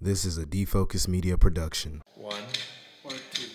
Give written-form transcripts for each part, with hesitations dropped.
This is a Defocus Media production. One or two.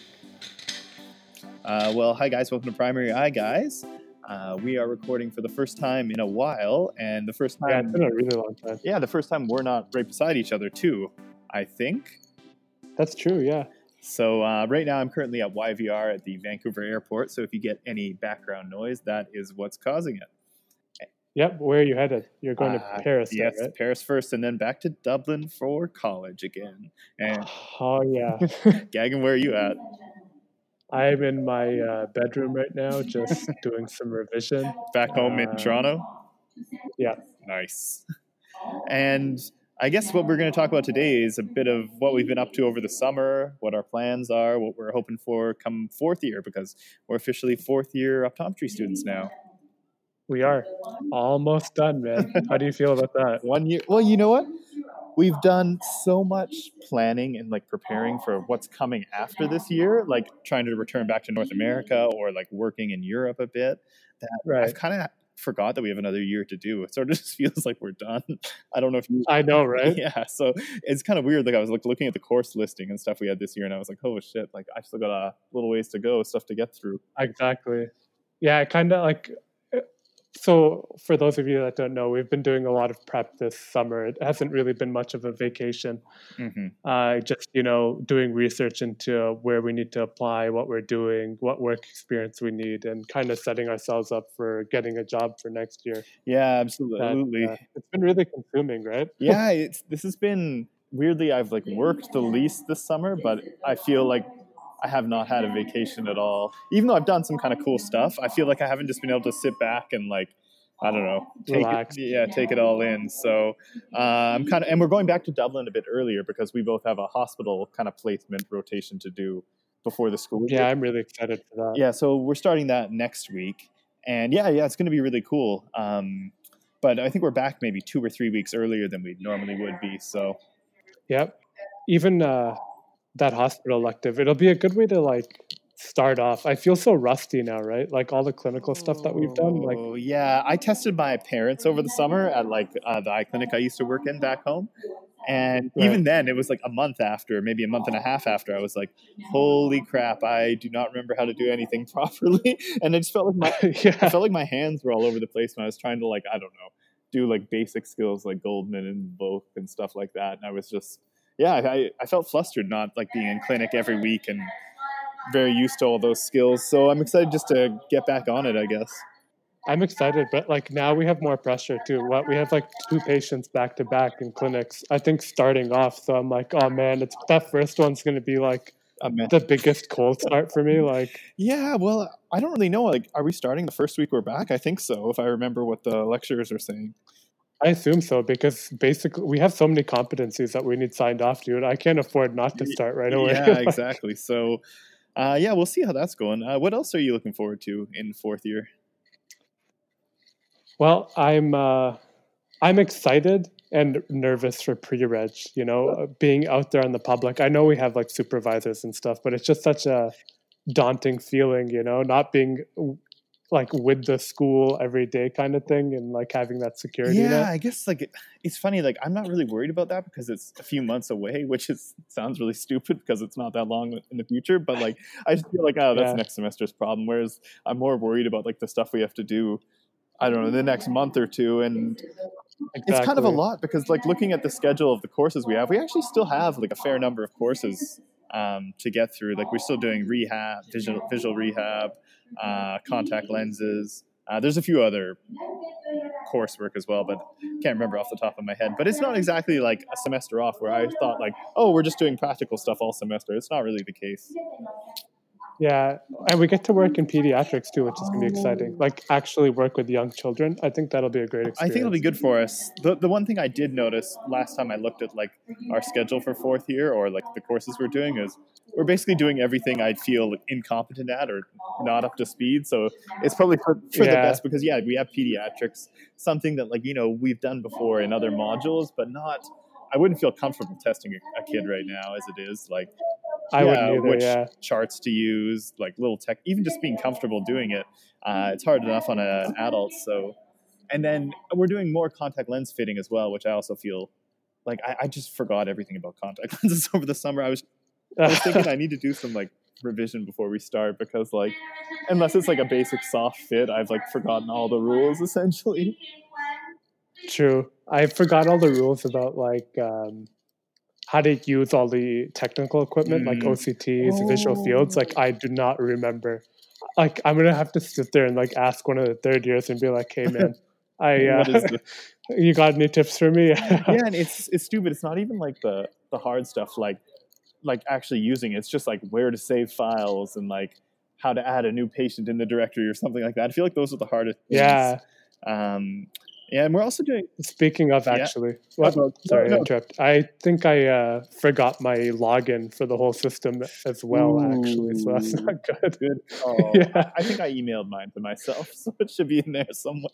Hi guys, welcome to Primary Eye Guys. We are recording for the first time in a while, and the first time... Yeah, it's been a really long time. Yeah, the first time we're not right beside each other too, I think. That's true, yeah. So right now I'm currently at YVR at the Vancouver airport, so if you get any background noise, that is what's causing it. Yep, where are you headed? You're going to Paris, yes, right? Paris first, and then back to Dublin for college again. And Oh, yeah. Gagan, where are you at? I'm in my bedroom right now, just doing some revision. Back home in Toronto? Yeah. Nice. And I guess what we're going to talk about today is a bit of what we've been up to over the summer, what our plans are, what we're hoping for come fourth year, because we're officially fourth year optometry students now. We are almost done, man. How do you feel about that? 1 year. Well, you know what? We've done so much planning and preparing for what's coming after this year, like trying to return back to North America or working in Europe a bit, that Right. I've kind of forgot that we have another year to do. It sort of just feels like we're done. I don't know if you... I know, right? Yeah, so it's kind of weird. I was looking at the course listing and stuff we had this year, and I was like, oh shit, I still got a little ways to go, stuff to get through. Exactly. Yeah, kind of So for those of you that don't know, we've been doing a lot of prep this summer. It hasn't really been much of a vacation. Just, doing research into where we need to apply, what we're doing, what work experience we need, and kind of setting ourselves up for getting a job for next year. Yeah, absolutely. It's been really consuming, right? Yeah, this has been, weirdly, I've worked the least this summer, but I feel like I have not had a vacation at all. Even though I've done some kind of cool stuff, I feel like I haven't just been able to sit back and I don't know, Relax. Take it all in. So and we're going back to Dublin a bit earlier because we both have a hospital kind of placement rotation to do before the school year. Yeah, I'm really excited for that. Yeah, so we're starting that next week. And yeah, it's going to be really cool. But I think we're back maybe 2 or 3 weeks earlier than we normally would be. So, yep. Even that hospital elective, it'll be a good way to start off. I feel so rusty now, right? All the clinical stuff that we've done. Oh yeah, I tested my parents over the summer at the eye clinic I used to work in back home, and even then it was a month after, maybe a month and a half after, I was like, holy crap, I do not remember how to do anything properly. And I just felt like I felt like my hands were all over the place when I was trying to I don't know, do basic skills like Goldman and Vogue and stuff like that. And I was just I felt flustered not being in clinic every week and very used to all those skills. So I'm excited just to get back on it, I guess. I'm excited, but now we have more pressure too. We have 2 patients back to back in clinics, I think, starting off. So I'm oh man, that first one's going to be the biggest cold start for me. Yeah, well, I don't really know. Are we starting the first week we're back? I think so, if I remember what the lecturers are saying. I assume so, because basically we have so many competencies that we need signed off to, and I can't afford not to start right away. Yeah, exactly. So, we'll see how that's going. What else are you looking forward to in fourth year? Well, I'm excited and nervous for pre-reg, being out there in the public. I know we have supervisors and stuff, but it's just such a daunting feeling, not being with the school every day kind of thing, and having that security net. I guess it's funny, I'm not really worried about that because it's a few months away, which sounds really stupid because it's not that long in the future, but I just feel that's next semester's problem, whereas I'm more worried about the stuff we have to do, I don't know, in the next month or two. And It's kind of a lot because looking at the schedule of the courses we have, we actually still have a fair number of courses to get through. We're still doing rehab, visual rehab, contact lenses. There's a few other coursework as well, but can't remember off the top of my head. But it's not exactly a semester off where I thought we're just doing practical stuff all semester. It's not really the case. Yeah, and we get to work in pediatrics too, which is going to be exciting. Actually work with young children. I think that'll be a great experience. I think it'll be good for us. The one thing I did notice last time I looked at our schedule for fourth year, or the courses we're doing, is we're basically doing everything I'd feel incompetent at or not up to speed. So it's probably for the best because we have pediatrics, something that we've done before in other modules, but not. I wouldn't feel comfortable testing a kid right now as it is. I wouldn't either, which charts to use, little tech, even just being comfortable doing it. It's hard enough on an adult. So, and then we're doing more contact lens fitting as well, which I also feel like I just forgot everything about contact lenses over the summer. I was thinking I need to do some like revision before we start, because like unless it's like a basic soft fit, I've like forgotten all the rules essentially. True. I forgot all the rules about like how to use all the technical equipment, like OCTs, visual fields. Like I do not remember. Like I'm gonna have to sit there and like ask one of the third years and be like, "Hey, man, you got any tips for me?" Yeah, and it's stupid. It's not even like the hard stuff, like actually using it. It's just like where to save files and like how to add a new patient in the directory or something like that. I feel like those are the hardest things. Yeah. Yeah, and we're also doing. Speaking of, actually, sorry to interrupt. I think I forgot my login for the whole system as well. Actually, so that's not good. Oh, yeah. I think I emailed mine to myself, so it should be in there somewhere.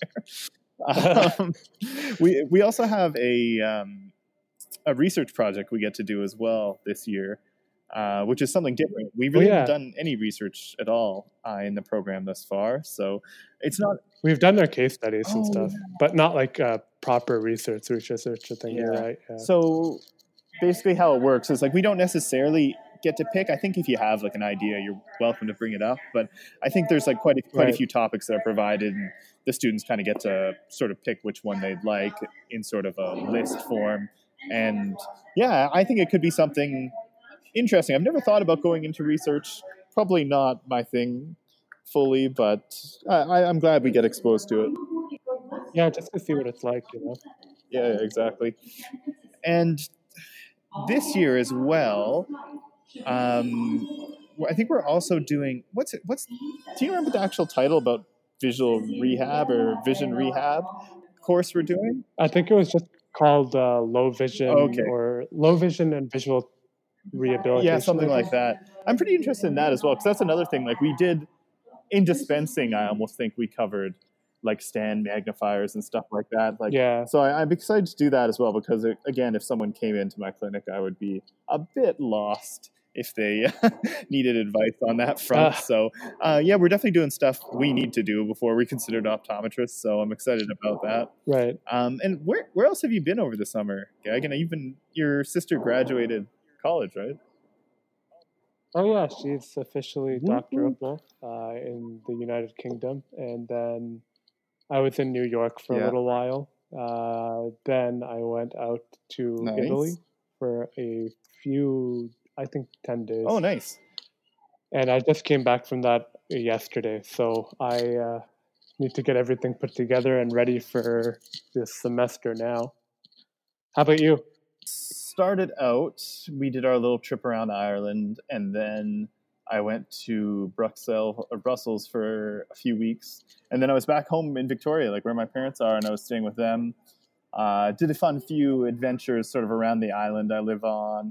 We also have a research project we get to do as well this year, which is something different. We really haven't done any research at all in the program thus far, so it's not. We've done our case studies and stuff, but not like proper research thing. Yeah. You're right. Yeah. So basically how it works is like we don't necessarily get to pick. I think if you have like an idea, you're welcome to bring it up, but I think there's like quite a few topics that are provided, and the students kind of get to sort of pick which one they'd like in sort of a list form. And yeah, I think it could be something interesting. I've never thought about going into research. Probably not my thing fully, but I'm glad we get exposed to it. Yeah, just to see what it's like, Yeah, exactly. And this year as well, I think we're also doing do you remember the actual title about visual rehab or vision rehab course we're doing? I think it was just called low vision or low vision and visual rehabilitation. Yeah, something like that. I'm pretty interested in that as well, because that's another thing. Like we did in dispensing, I almost think we covered like stand magnifiers and stuff like that. Like, so I'm excited to do that as well, because again, if someone came into my clinic, I would be a bit lost if they needed advice on that front. So yeah, we're definitely doing stuff we need to do before we considered optometrists. So I'm excited about that. Right. And where else have you been over the summer, Gag? And your sister graduated college, right? Oh yeah, she's officially doctorable in the United Kingdom, and then I was in New York for a little while. Then I went out to Italy for a few, I think 10 days. Oh, nice. And I just came back from that yesterday, so I need to get everything put together and ready for this semester now. How about you? Started out, we did our little trip around Ireland, and then I went to Brussels for a few weeks, and then I was back home in Victoria, like where my parents are, and I was staying with them. Did a fun few adventures sort of around the island I live on.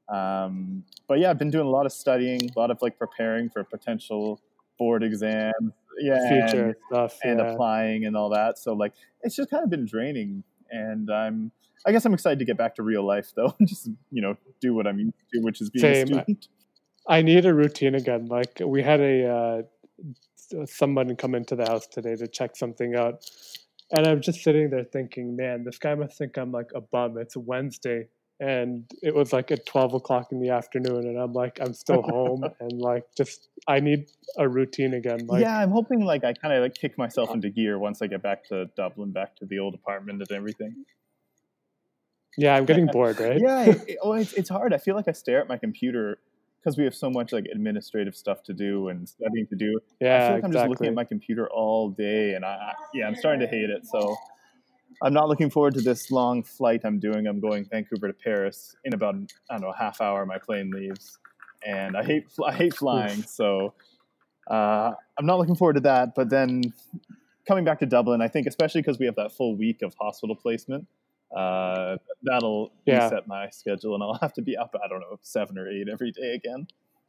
But yeah, I've been doing a lot of studying, a lot of like preparing for potential board exams, future stuff, and applying and all that. So like, it's just kind of been draining, and I guess I'm excited to get back to real life though, and just do what I'm used to, which is being a student. I need a routine again. Like we had someone come into the house today to check something out, and I'm just sitting there thinking, man, this guy must think I'm like a bum. It's Wednesday, and it was like at 12 o'clock in the afternoon, and I'm like, I'm still home, and like I need a routine again. Like, yeah, I'm hoping like I kind of like kick myself into gear once I get back to Dublin, back to the old apartment and everything. Yeah, I'm getting bored, right? Yeah, it's hard. I feel like I stare at my computer because we have so much like administrative stuff to do and studying to do. Yeah, I feel like I'm just looking at my computer all day, and I'm starting to hate it. So I'm not looking forward to this long flight I'm doing. I'm going Vancouver to Paris in about, I don't know, a half hour. My plane leaves, and I hate flying. So I'm not looking forward to that. But then coming back to Dublin, I think especially because we have that full week of hospital placement, that'll reset my schedule, and I'll have to be up, I don't know, 7 or 8 every day again.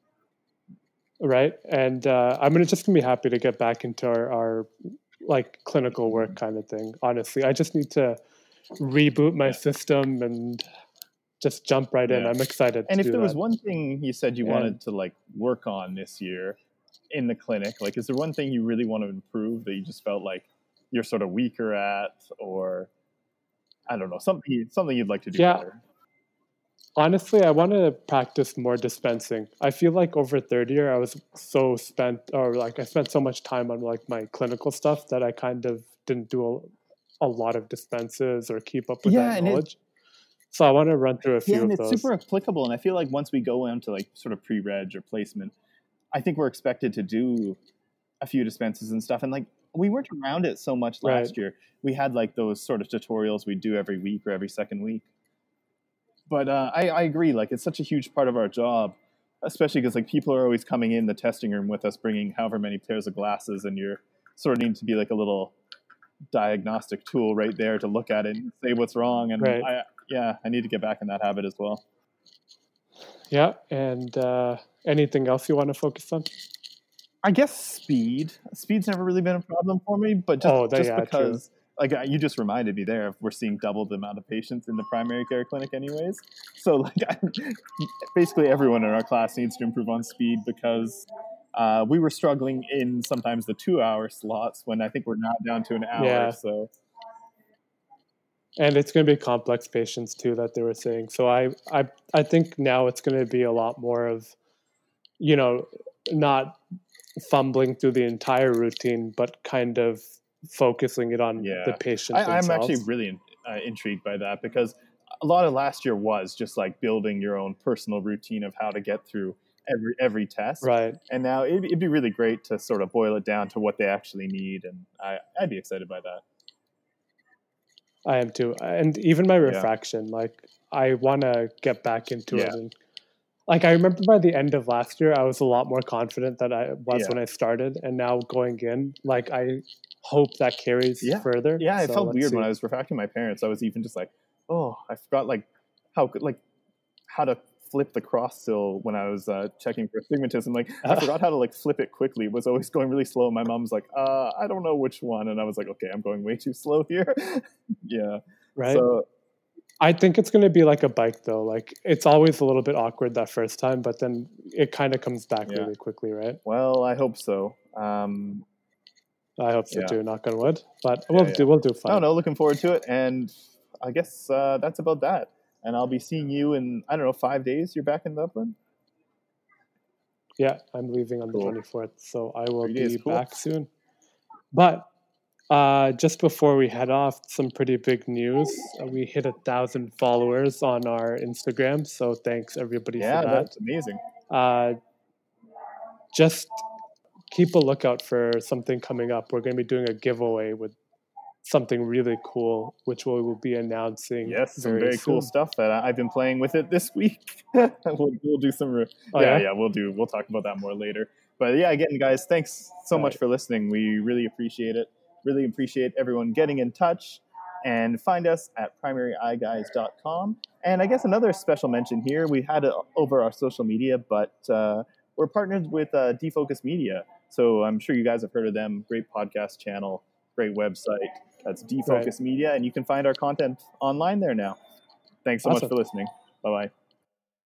Right. And I'm just gonna be happy to get back into our like clinical work kind of thing. Honestly, I just need to reboot my system and just jump right in. I'm excited. And if there was one thing you said you wanted to like work on this year in the clinic, like, is there one thing you really want to improve that you just felt like you're sort of weaker at, or I don't know, something you'd like to do Yeah. better. Honestly, I want to practice more dispensing. I feel like over third year, I was so spent, or like I spent so much time on like my clinical stuff that I kind of didn't do a lot of dispenses or keep up with that knowledge. So I want to run through a few and of it's those. super applicable. And I feel like once we go into like sort of pre-reg or placement, I think we're expected to do a few dispenses and stuff. And like we weren't around it so much last year. We had like those sort of tutorials we do every week or every second week. But I agree. Like it's such a huge part of our job, especially because like people are always coming in the testing room with us, bringing however many pairs of glasses, and you're sort of need to be like a little diagnostic tool right there to look at it and say what's wrong. And I need to get back in that habit as well. Yeah. And anything else you want to focus on? I guess speed. Speed's never really been a problem for me, but just because, like you just reminded me there, we're seeing double the amount of patients in the primary care clinic anyways. So like basically everyone in our class needs to improve on speed because we were struggling in sometimes the 2-hour slots when I think we're now down to an hour. Yeah. So. And it's going to be complex patients too that they were saying. So I think now it's going to be a lot more of, not fumbling through the entire routine, but kind of focusing it on the patient themselves. I'm actually really intrigued by that because a lot of last year was just like building your own personal routine of how to get through every test. Right. And now it'd be really great to sort of boil it down to what they actually need. And I'd be excited by that. I am too. And even my refraction, like I want to get back into it. And, like I remember by the end of last year, I was a lot more confident than I was when I started. And now going in, like I hope that carries further. Yeah, it felt weird when I was refracting my parents. I was even just like, oh, I forgot like how to flip the cross still when I was checking for astigmatism. Like I forgot how to like flip it quickly. It was always going really slow. My mom's like, I don't know which one. And I was like, okay, I'm going way too slow here. Yeah. Right. So I think it's going to be like a bike though. Like it's always a little bit awkward that first time, but then it kind of comes back really quickly, right? Well, I hope so. I hope so too, knock on wood. But we'll do fine. No, looking forward to it. And I guess that's about that. And I'll be seeing you in, 5 days. You're back in Dublin? Yeah, I'm leaving on the 24th. So I will be back soon. But just before we head off, some pretty big news. We hit 1,000 followers on our Instagram. So thanks everybody for that. Yeah, that's amazing. Just keep a lookout for something coming up. We're going to be doing a giveaway with something really cool, which we will be announcing. Yes, some very cool stuff that I've been playing with it this week. we'll do some. We'll talk about that more later. But yeah, again, guys, thanks so much for listening. We really appreciate it. Really appreciate everyone getting in touch. And find us at primaryeyeguys.com. And I guess another special mention here, we had it over our social media, but we're partnered with Defocus Media. So I'm sure you guys have heard of them. Great podcast channel, great website. That's Defocus Media, and you can find our content online there now. Thanks so much for listening. Bye-bye.